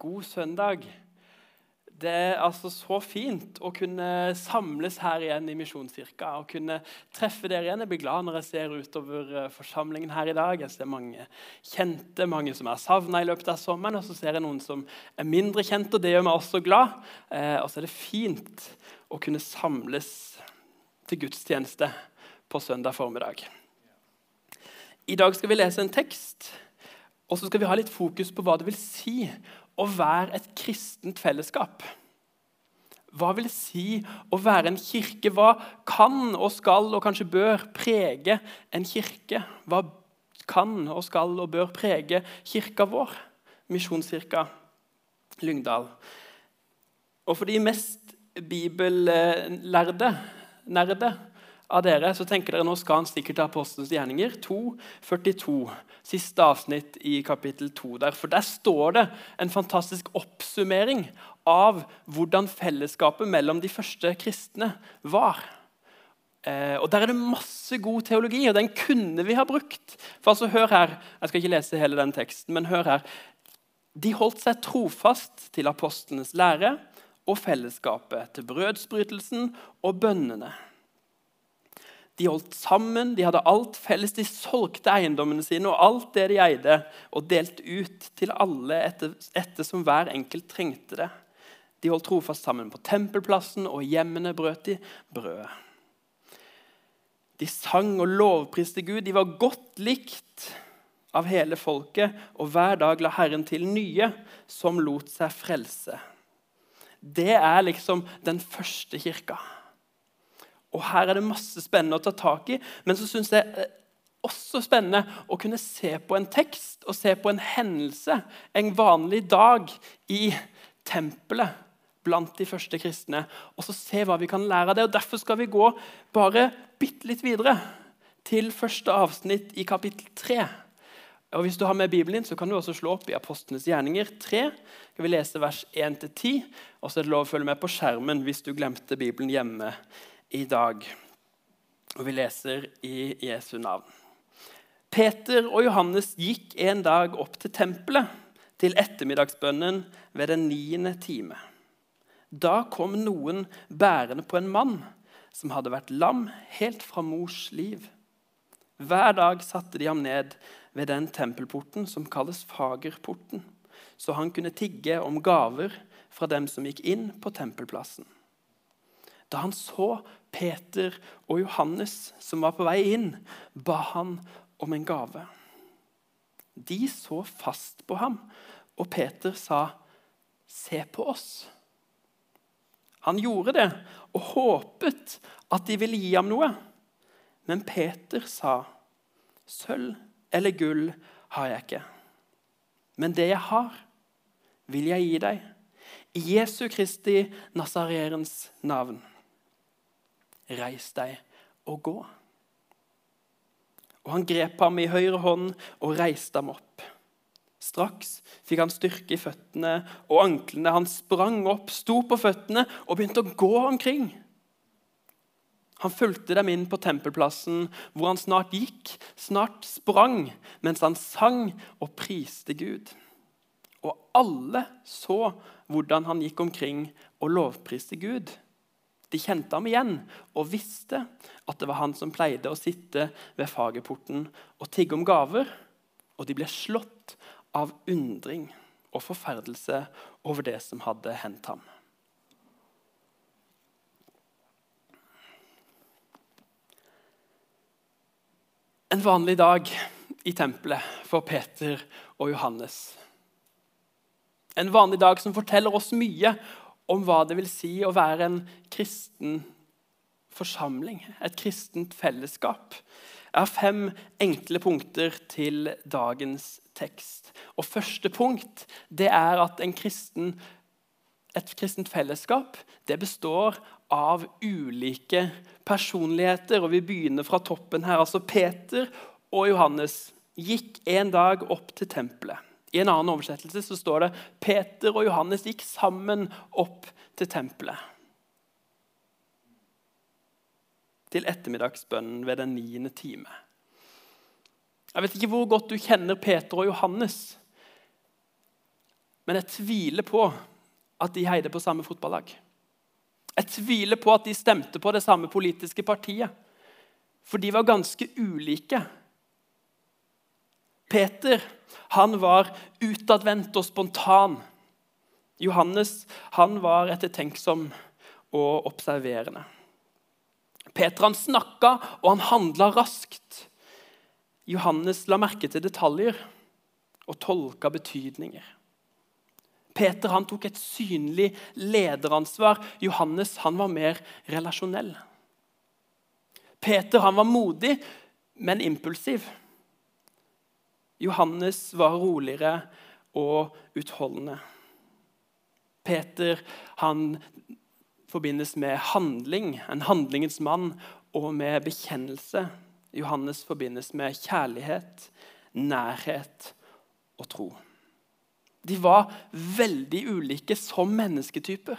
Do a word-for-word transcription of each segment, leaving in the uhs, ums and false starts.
God søndag. Det er altså så fint å kunne samles her igjen i Misjonskirka og kunne treffe dere igjen. Jeg blir glad når jeg ser utover forsamlingen her i dag. Jeg ser mange kjente, mange som er savnet i løpet av sommeren, og så ser jeg noen som er mindre kjente, og det gjør meg også glad. Eh, og så er det fint å kunne samles til gudstjeneste på søndag formiddag. I dag skal vi lese en tekst, og så skal vi ha litt fokus på hva det vil si å være et kristent fellesskap. Hva vil det si å være en kirke? Hva kan og skal og kanskje bør prege en kirke? Hva kan og skal og bør prege kirka vår? Misjonskirka Lyngdal. Og for de mest bibellærde, nerde av dere, så tenker dere nå skal han sikkert til Apostelens gjerninger to førtito, siste avsnitt i kapittel to der. For der står det en fantastisk oppsummering av hvordan fellesskapet mellom de første kristne var. Eh, og der er det masse god teologi, og den kunne vi ha brukt. For altså, hør her, jeg skal ikke lese hele den teksten, men hør her. De holdt seg trofast til apostlenes lære og fellesskapet, til brødsbrytelsen og bønnene. De holdt sammen, de hadde alt felles, de solgte eiendommene sine og alt det de eide, og delte ut til alle etter, etter som hver enkelt trengte det. De holdt trofast sammen på tempelplassen, og hjemmene brøt de brødet. De sang og lovpriste Gud, de var godt likt av hele folket, og hver dag la Herren til nye som lot seg frelse. Det er liksom den første kirka. Og her er det masse spennende å ta tak i, men så synes jeg også spennende å kunne se på en tekst og se på en hendelse, en vanlig dag i tempelet blant de første kristne, og så se hva vi kan lære av det. Og derfor skal vi gå bare bitte litt videre til første avsnitt i kapittel tre. Og hvis du har med Bibelen din, så kan du også slå opp i Apostlenes gjerninger tre. Skal vi lese vers én til ti, og så er det lov å følge med på skjermen hvis du glemte Bibelen hjemme i dag. Og vi leser i Jesu navn. Peter og Johannes gikk en dag opp til tempelet, til ettermiddagsbønnen ved den niende time. Da kom noen bærende på en mann som hadde vært lam helt fra mors liv. Hver dag satte de ham ned ved den tempelporten som kalles Fagerporten, så han kunne tigge om gaver fra dem som gikk inn på tempelplassen. Da han så Peter og Johannes som var på vei inn, ba han om en gave. De så fast på ham, og Peter sa, «Se på oss.» Han gjorde det og håpet at de ville gi ham noe. Men Peter sa, «Sølv eller gull har jeg ikke. Men det jeg har, vil jeg gi deg. I Jesu Kristi Nazarens navn. Reis deg og gå.» Og han grep ham i høyre hånd og reiste ham opp. Straks fikk han styrke i føttene og anklene. Han sprang opp, sto på føttene og begynte å gå omkring. Han fulgte dem inn på tempelplassen, hvor han snart gikk, snart sprang, mens han sang og priste Gud. Og alle så hvordan han gikk omkring og lovpriste Gud. De kjente ham igjen og visste at det var han som pleide å sitte ved Fagerporten og tigge om gaver, og de ble slått av undring og forferdelse over det som hadde hendt ham. En vanlig dag i tempelet for Peter og Johannes. En vanlig dag som forteller oss mye om hva det vil si å være en kristen forsamling, et kristent fellesskap. Jeg har fem enkle punkter til dagens tekst. Og første punkt, det er at en kristen, et kristent fellesskap, det består av ulike personligheter, og vi begynner fra toppen her. Altså Peter og Johannes gikk en dag opp til tempelet. I en annen oversettelse så står det Peter og Johannes gikk sammen opp til tempelet. Til ettermiddagsbønnen ved den niende time. Jeg vet ikke hvor godt du kjenner Peter og Johannes. Men jeg tviler på at de heide på samme fotballag. Jeg tviler på at de stemte på det samme politiske partiet. For de var ganske ulike. Peter, han var utadvendt og spontan. Johannes, han var ettertenksom og observerende. Peter, han snakket, og han handlet raskt. Johannes la merke til detaljer og tolket betydninger. Peter, han tok et synlig lederansvar. Johannes, han var mer relasjonell. Peter, han var modig, men impulsiv. Johannes var roligere og utholdende. Peter, han forbindes med handling, en handlingens mann, og med bekjennelse. Johannes forbindes med kjærlighet, nærhet og tro. De var veldig ulike som mennesketyper.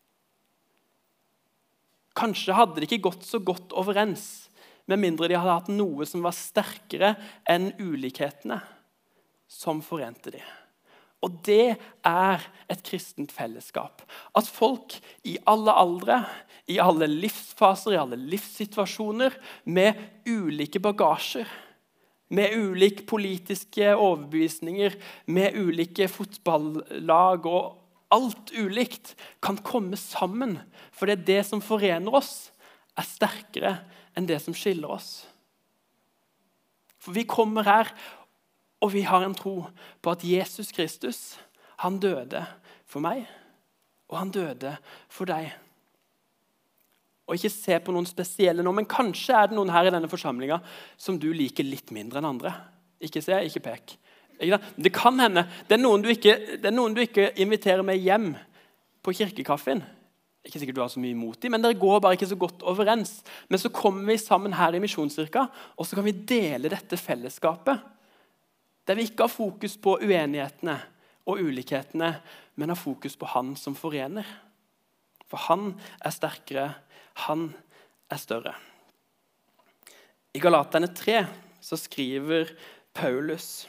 Kanskje hadde de ikke gått så godt overens, med mindre de hadde hatt noe som var sterkere enn ulikhetene, som forente de. Og det er et kristent fellesskap. At folk i alle aldre, i alle livsfaser, i alle livssituasjoner, med ulike bagasjer, med ulike politiske overbevisninger, med ulike fotballag og alt ulikt, kan komme sammen. For det er det som forener oss, er sterkere enn det som skiller oss. For vi kommer her, og vi har en tro på at Jesus Kristus, han døde for meg, og han døde for deg. Og ikke se på noen spesielle nå, men kanskje er det noen her i denne forsamlingen som du liker litt mindre enn andre. Ikke se, ikke pek. Det kan hende. Det er noen du ikke, det er noen du ikke inviterer med hjem på kirkekaffen. Ikke sikkert du har så mye imot dem, men dere går bare ikke så godt overens. Men så kommer vi sammen her i Misjonskirka, og så kan vi dele dette fellesskapet. Der vi ikke har fokus på uenighetene og ulikhetene, men har fokus på han som forener. For han er sterkere, han er større. I Galaterne tre så skriver Paulus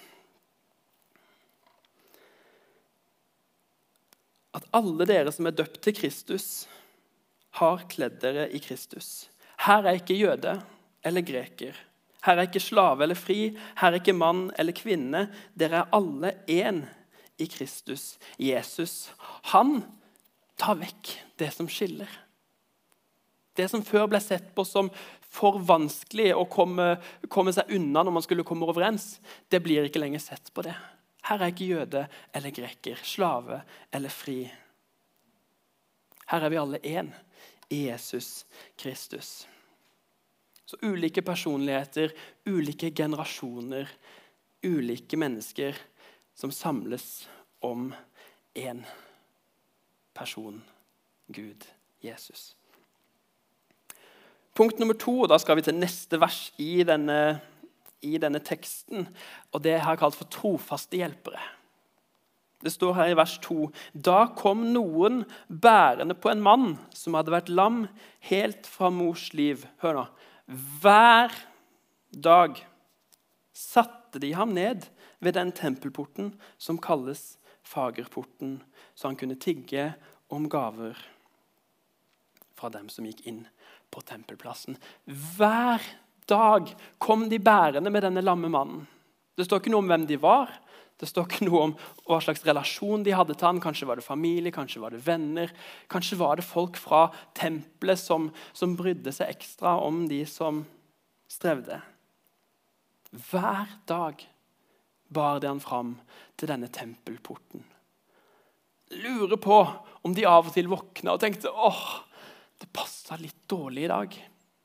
at alle dere som er døpt til Kristus, har kledd dere i Kristus. Her er ikke jøde eller greker. Her er ikke slave eller fri. Her er ikke mann eller kvinne. Dere er alle en i Kristus. Jesus, han tar vekk det som skiller. Det som før ble sett på som for vanskelig å komme, komme seg unna når man skulle komme overens, det blir ikke lenger sett på det. Her er ikke jøde eller greker, slave eller fri. Her er vi alle en i Jesus Kristus. Så ulike personligheter, ulike generasjoner, ulike mennesker som samles om en person, Gud, Jesus. Punkt nummer to, og da skal vi til neste vers i denne, i denne teksten, og det har jeg kalt for trofaste hjelpere. Det står her i vers to, da kom noen bærende på en mann som hadde vært lam helt fra mors liv. Hør nå. Hver dag satte de ham ned ved den tempelporten som kalles Fagerporten, så han kunne tigge om gaver fra dem som gikk inn på tempelplassen. Hver dag kom de bærende med denne lamme mannen. Det står ikke noe om hvem de var. Det står ikke noe om hva slags relasjon de hadde til han. Kanskje var det familie, kanskje var det venner. Kanskje var det folk fra tempelet som, som brydde seg ekstra om de som strevde. Hver dag bar de han fram til denne tempelporten. Lurer på om de av og til våkna og tenkte, åh, det passet litt dårlig i dag.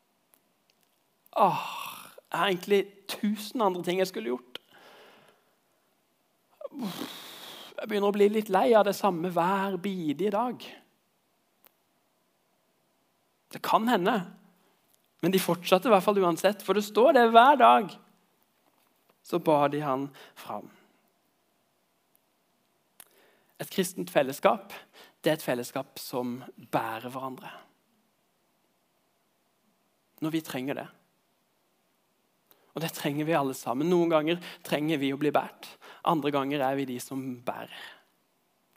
Åh, jeg har egentlig tusen andre ting jeg skulle gjort. Jeg begynner å bli litt lei av det samme hver bidige dag. Det kan hende, men de fortsatte i hvert fall uansett, for det står det hver dag. Så ba de han fram. Et kristent fellesskap, det er et fellesskap som bærer hverandre. Når vi trenger det. Og det trenger vi alle sammen. Noen ganger trenger vi å bli båret. Andre ganger er vi de som bærer.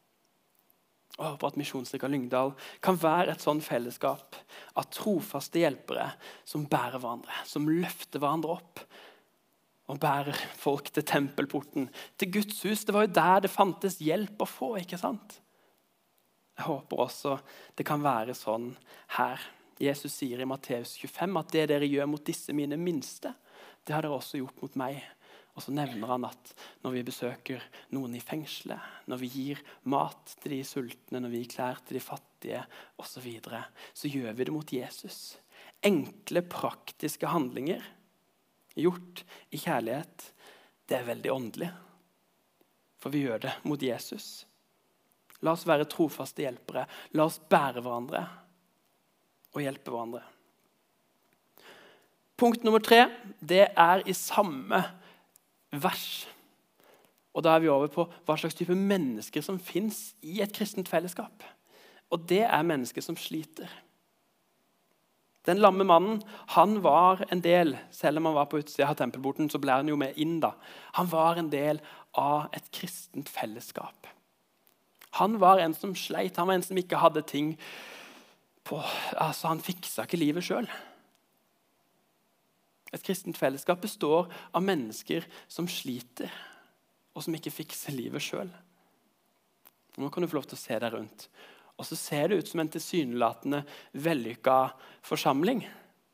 Og jeg håper at Misjonskirken Lyngdal kan være et sånn fellesskap av trofaste hjelpere som bærer hverandre, som løfter hverandre opp og bærer folk til tempelporten, til Guds hus. Det var jo der det fantes hjelp å få, ikke sant? Jeg håper også det kan være sånn her. Jesus sier i Matteus tjuefem at det dere gjør mot disse mine minste, det har dere også gjort mot meg. Og så nevner han at når vi besøker noen i fengselet, når vi gir mat til de sultne, når vi gir klær til de fattige og så videre, så gjør vi det mot Jesus. Enkle, praktiske handlinger gjort i kjærlighet, det er veldig åndelig. For vi gjør det mot Jesus. La oss være trofaste hjelpere. La oss bære hverandre og hjelpe hverandre. Punkt nummer tre, det er i samme vers. Og da er vi over på hva slags type mennesker som finnes i et kristent fellesskap. Og det er mennesker som sliter. Den lamme mannen, han var en del, selv om han var på utsida av tempelporten, så ble han jo med inn da. Han var en del av et kristent fellesskap. Han var en som sleit, han var en som ikke hadde ting på, altså han fiksa ikke livet selv. Et kristent fellesskap består av mennesker som sliter, og som ikke fikser livet selv. Nå kan du få lov til å se deg rundt. Og så ser det ut som en tilsynelatende vellykket forsamling.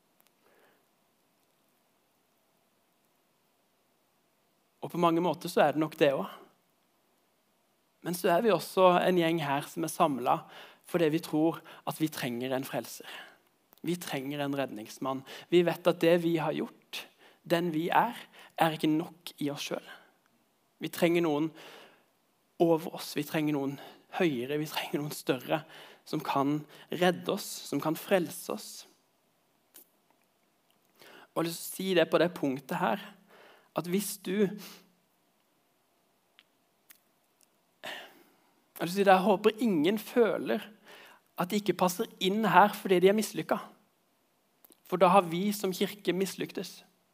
Og på mange måter så er det nok det også. Men så er vi også en gjeng her som er samlet fordi vi tror at vi trenger en frelser. Vi trenger en redningsmann. Vi vet at det vi har gjort, den vi er, er ikke nok i oss selv. Vi trenger noen over oss, vi trenger noen høyere, vi trenger noen større som kan redde oss, som kan frelse oss. Og jeg har lyst til å si det på det punktet her, at hvis du jeg, vil si det, jeg håper ingen føler at de ikke passer inn her fordi de er mislykket. For da har vi som kirke mislyktes.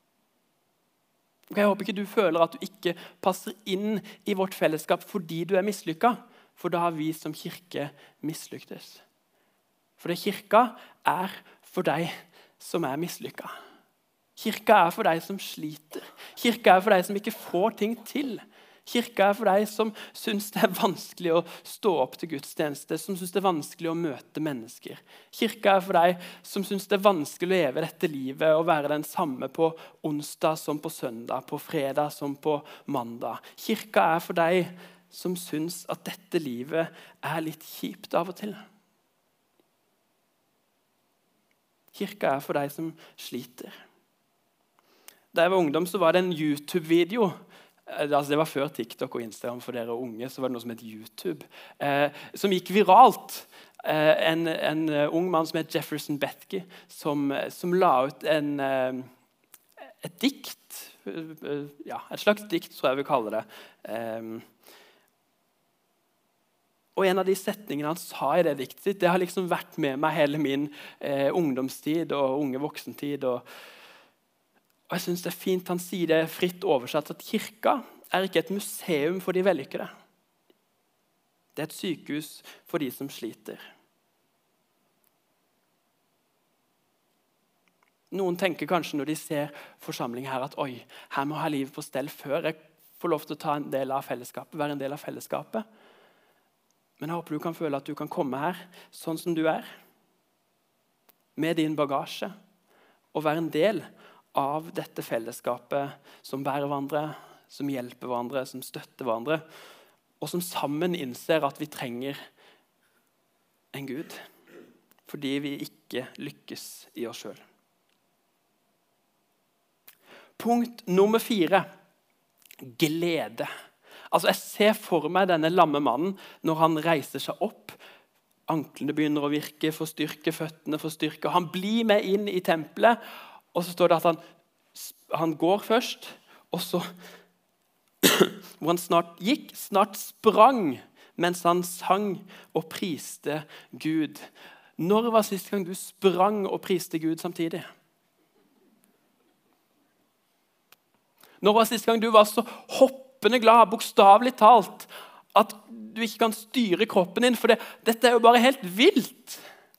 Jeg håper ikke du føler at du ikke passer inn i vårt fellesskap fordi du er mislykket. For da har vi som kirke mislyktes. For det kirka er for deg som er mislykket. Kirka er for deg som sliter. Kirka er for deg som ikke får ting til. Kirka er for deg som synes det er vanskelig å stå opp til gudstjeneste, som synes det er vanskelig å møte mennesker. Kirka er for deg som synes det er vanskelig å leve dette livet og være den samme på onsdag som på søndag, på fredag som på mandag. Kirka er for deg som synes at dette livet er litt kjipt av og til. Kirka er for deg som sliter. Da jeg var ungdom så var det en YouTube-video. Altså, det var før TikTok og Instagram for dere unge, så var det noe som het YouTube, eh, som gikk viralt. Eh, en, en ung mann som het Jefferson Bethke, som, som la ut en, eh, et dikt, eh, ja, et slags dikt, tror jeg vi kaller det. Eh, og en av de setningene han sa i det diktet sitt, det har liksom vært med meg hele min eh, ungdomstid og unge voksentid, og Og jeg synes det er fint han sier det fritt oversatt at kirka er ikke et museum for de vellykkede. Det er et sykehus for de som sliter. Noen tenker kanskje når de ser forsamling her at oi, her må jeg ha livet på stell før jeg får lov til å ta en del av fellesskapet, være en del av fellesskapet. Men jeg håper du kan føle at du kan komme her sånn som du er, med din bagasje, og være en del av dette fellesskapet som bærer hverandre, som hjelper hverandre, som støtter hverandre, og som sammen innser at vi trenger en Gud, fordi vi ikke lykkes i oss selv. Punkt nummer fire, glede. Altså, jeg ser for meg denne lamme mannen når han reiser seg opp, anklene begynner å virke, får styrke, føttene får styrke, og han blir med inn i tempelet, og så står det at han, han går først, og så, hvor han snart gikk, snart sprang, mens han sang og priste Gud. Når var sist gang du sprang og priste Gud samtidig? Når var sist gang du var så hoppende glad, bokstavelig talt, At du ikke kan styre kroppen din, for det, dette er jo bare helt vilt.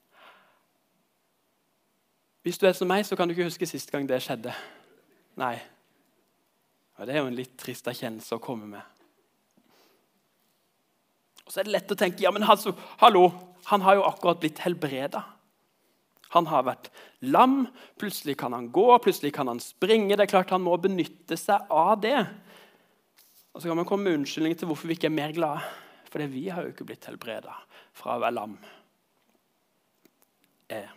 Hvis du er som meg, så kan du ikke huske sist gang det skjedde. Nei. Og det er jo en litt trist erkjennelse å komme med. Og så er det lett å tenke, ja, men altså, hallo, han har jo akkurat blitt helbredet. Han har vært lam, plutselig kan han gå, plutselig kan han springe. Det er klart han må benytte seg av det. Og så kan man komme med unnskyldning til hvorfor vi ikke er mer glade. For vi har jo ikke blitt helbredet fra å være lam. Eh.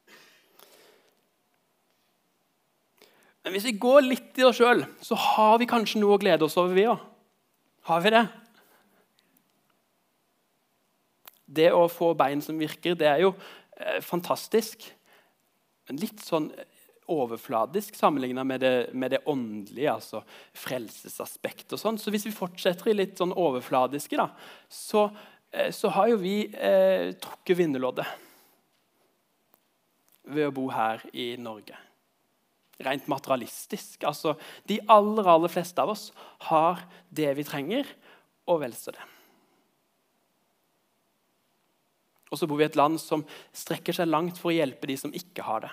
Men hvis vi går litt i oss selv, så har vi kanskje noe å glede oss over vi også. Har vi det? Det å få bein som virker, det er jo eh, fantastisk. Men litt sånn overfladisk sammenlignet med det, med det åndelige, altså frelsesaspekt og sånn. Så hvis vi fortsetter i litt sånn overfladiske, da, så, eh, så har jo vi eh, trukket vinnerloddet ved å bo her i Norge. Rent materialistisk. Altså, de aller, aller fleste av oss har det vi trenger, og vel så det. Og så bor vi i et land som strekker seg langt for å hjelpe de som ikke har det.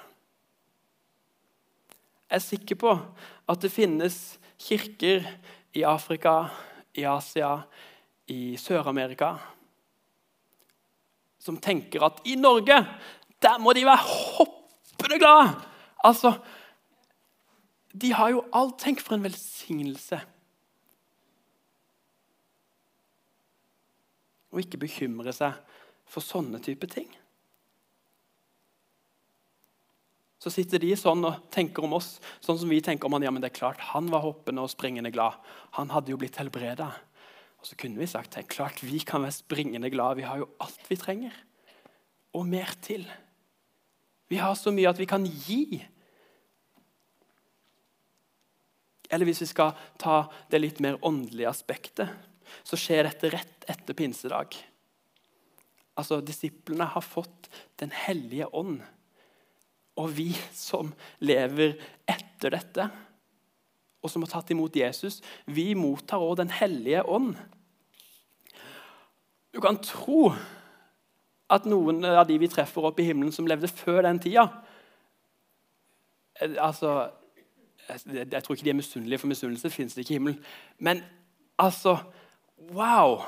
Jeg er sikker på at det finnes kirker i Afrika, i Asia, i Sør-Amerika, som tenker at i Norge, der må de være hoppende glade. Altså, de har jo alt. Tenk for en velsignelse. Og ikke bekymre seg for sånne type ting. Så sitter de sånn og tenker om oss, sånn som vi tenker om han. Ja, men det er klart, han var hoppende og springende glad. Han hadde jo blitt helbredet. Og så kunne vi sagt, det er klart, vi kan være springende glad. Vi har jo alt vi trenger. Og mer til. Vi har så mye at vi kan gi. Eller hvis vi skal ta det litt mer åndelige aspektet, så skjer dette rett etter pinsedag. Altså, disiplene har fått den hellige ånd. Og vi som lever etter dette, og som har tatt imot Jesus, vi mottar også den hellige ånd. Du kan tro at noen av de vi treffer opp i himmelen som levde før den tida, altså, jeg, jeg tror ikke de er misunnelige, for misunnelse finnes det ikke i himmelen. Men altså, wow!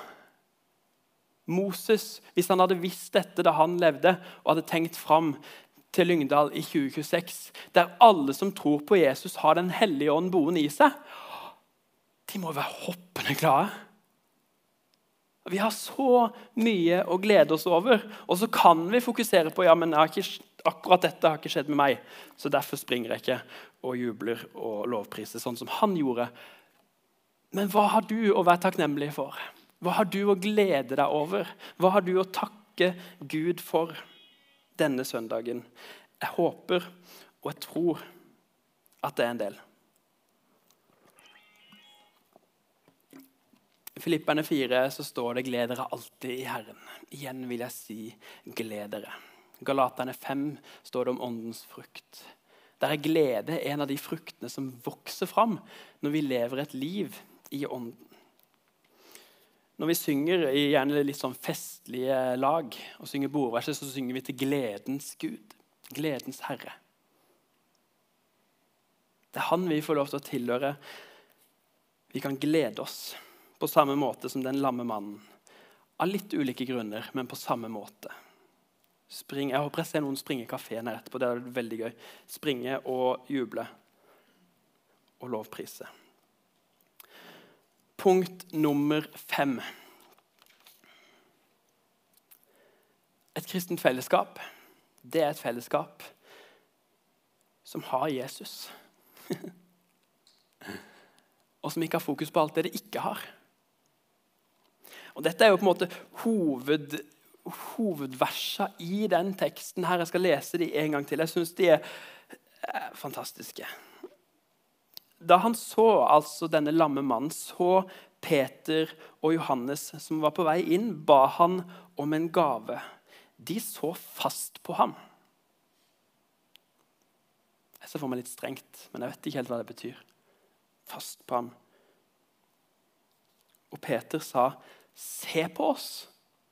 Moses, hvis han hadde visst dette da han levde, og hadde tenkt fram til Lyngdal i tjue tjueseks, der alle som tror på Jesus har den hellige ånd boende i seg, de må være hoppende glade. Vi har så mye å glede oss over, og så kan vi fokusere på, ja, men jeg har ikke, akkurat dette har ikke skjedd med meg, så derfor springer jeg ikke og jubler og lovpriser, sånn som han gjorde. Men hva har du å være takknemlig for? Hva har du å glede deg over? Hva har du å takke Gud for denne søndagen? Jeg håper og jeg tror at det er en del. I Filipperne fire så står det, gled dere alltid i Herren. Igjen vil jeg si, gled dere. Galaterne fem står det om åndens frukt. Der er glede en av de fruktene som vokser fram når vi lever et liv i ånden. Når vi synger i gjerne litt sånn festlige lag og synger bordverset, så synger vi til gledens Gud, gledens Herre. Det er han vi får lov til å tilhøre. Vi kan glede oss på samme måte som den lamme mannen. Av litt ulike grunner, men på samme måte. Spring, jeg håper jeg ser noen springe i kaféen her etterpå, det er veldig gøy. Springe og juble og lovprise. Punkt nummer fem. Et kristent fellesskap, det er et fellesskap som har Jesus. Og som ikke har fokus på alt det det ikke har. Og dette er jo på en måte hoved, hovedversa i den teksten her. Jeg skal lese de en gang til. Jeg synes de er fantastiske. Da han så altså denne lamme mannen, så Peter og Johannes som var på vei inn, ba han om en gave. De så fast på ham. Jeg ser for meg litt strengt, men jeg vet ikke helt hva det betyr. Fast på ham. Og Peter sa, se på oss.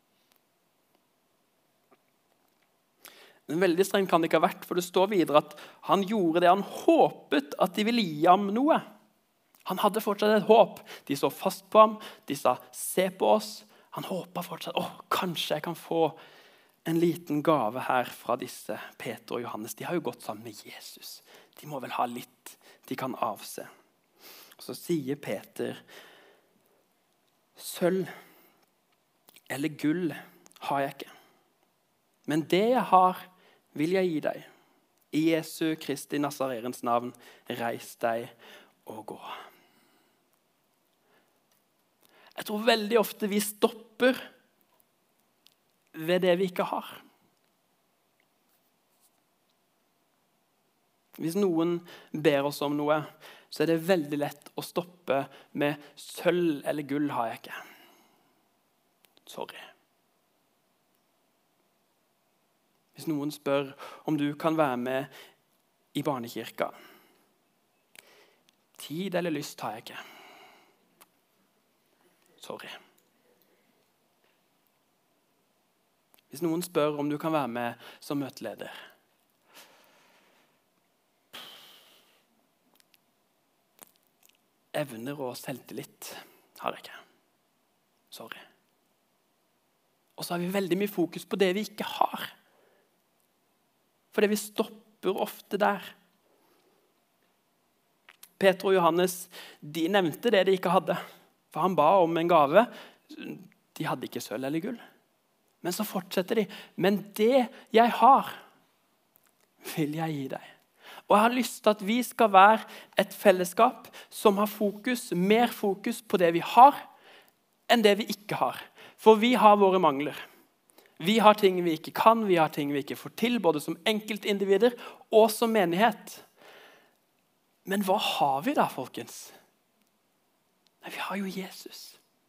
Men veldig strengt kan det ikke ha vært, for det står videre at han gjorde det han håpet at de ville gi ham noe. Han hadde fortsatt et håp. De så fast på ham, de sa se på oss. Han håpet fortsatt, åh, kanskje jeg kan få en liten gave her fra disse Peter og Johannes. De har jo gått sammen med Jesus. De må vel ha litt de kan avse. Og så sier Peter, sølv eller gull har jeg ikke. Men det jeg har, vil jeg gi deg. I Jesu Kristi Nazarens navn, reis deg og gå. Jeg tror veldig ofte vi stopper ved det vi ikke har. Hvis noen ber oss om noe, så er det veldig lett å stoppe med sølv eller gull har jeg ikke. Sorry. Hvis noen spør om du kan være med i barnekirka. Tid eller lyst har jeg ikke. Sorry. Hvis noen spør om du kan være med som møteleder. Evner og selvtillit har jeg ikke. Sorry. Og så har vi veldig mye fokus på det vi ikke har. Fordi vi stopper ofte der. Peter og Johannes, de nevnte det de ikke hadde. For han ba om en gave. De hadde ikke sølv eller gull. Men så fortsetter de. Men det jeg har, vil jeg gi deg. Og jeg har lyst til at vi skal være et fellesskap som har fokus, mer fokus på det vi har, enn det vi ikke har. For vi har våre mangler. Vi har ting vi ikke kan, vi har ting vi ikke får til, både som enkeltindivider og som menighet. Men hva har vi da, folkens? Nei, vi har jo Jesus.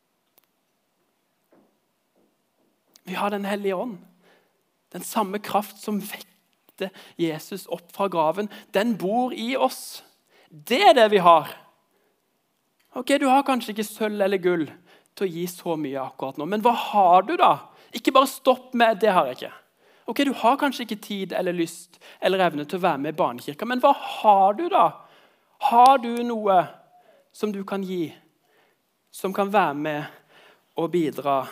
Vi har den hellige ånd. Den samme kraft som vekte Jesus opp fra graven, den bor i oss. Det er det vi har. Ok, du har kanskje ikke sølv eller gull til å gi så mye akkurat nå, men hva har du da? Ikke bare stopp med, det har jeg ikke. Ok, du har kanskje ikke tid eller lyst eller evne til å være med i barnekirka, men hva har du da? Har du noe som du kan gi, som kan være med og bidra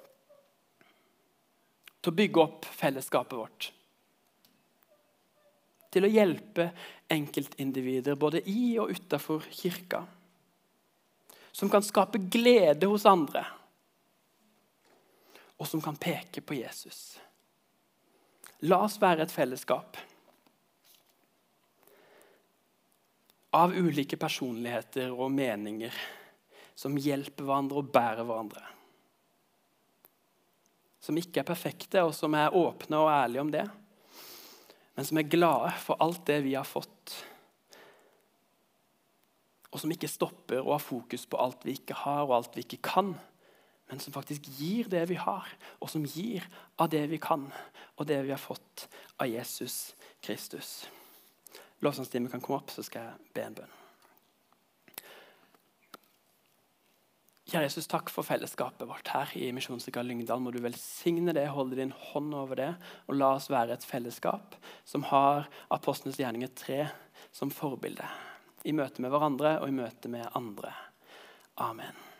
til å bygge opp fellesskapet vårt? Til å hjelpe enkeltindivider både i og utenfor kirka. Som kan skape glede hos andre. Og som kan peke på Jesus. La oss være et fellesskap av ulike personligheter og meninger som hjelper hverandre og bærer hverandre. Som ikke er perfekte, og som er åpne og ærlige om det. Men som er glade for alt det vi har fått. Og som ikke stopper og har fokus på alt vi ikke har og alt vi ikke kan. Men som faktisk gir det vi har, og som gir av det vi kan, og det vi har fått av Jesus Kristus. Lovsangstimen kan komme opp, så skal jeg be en bønn. Kjære Jesus, takk for fellesskapet vårt her i Misjonskirka Lyngdal. Må du velsigne det, holde din hånd over det, og la oss være et fellesskap som har Apostlenes gjerninger tre som forbilde. I møte med hverandre og i møte med andre. Amen.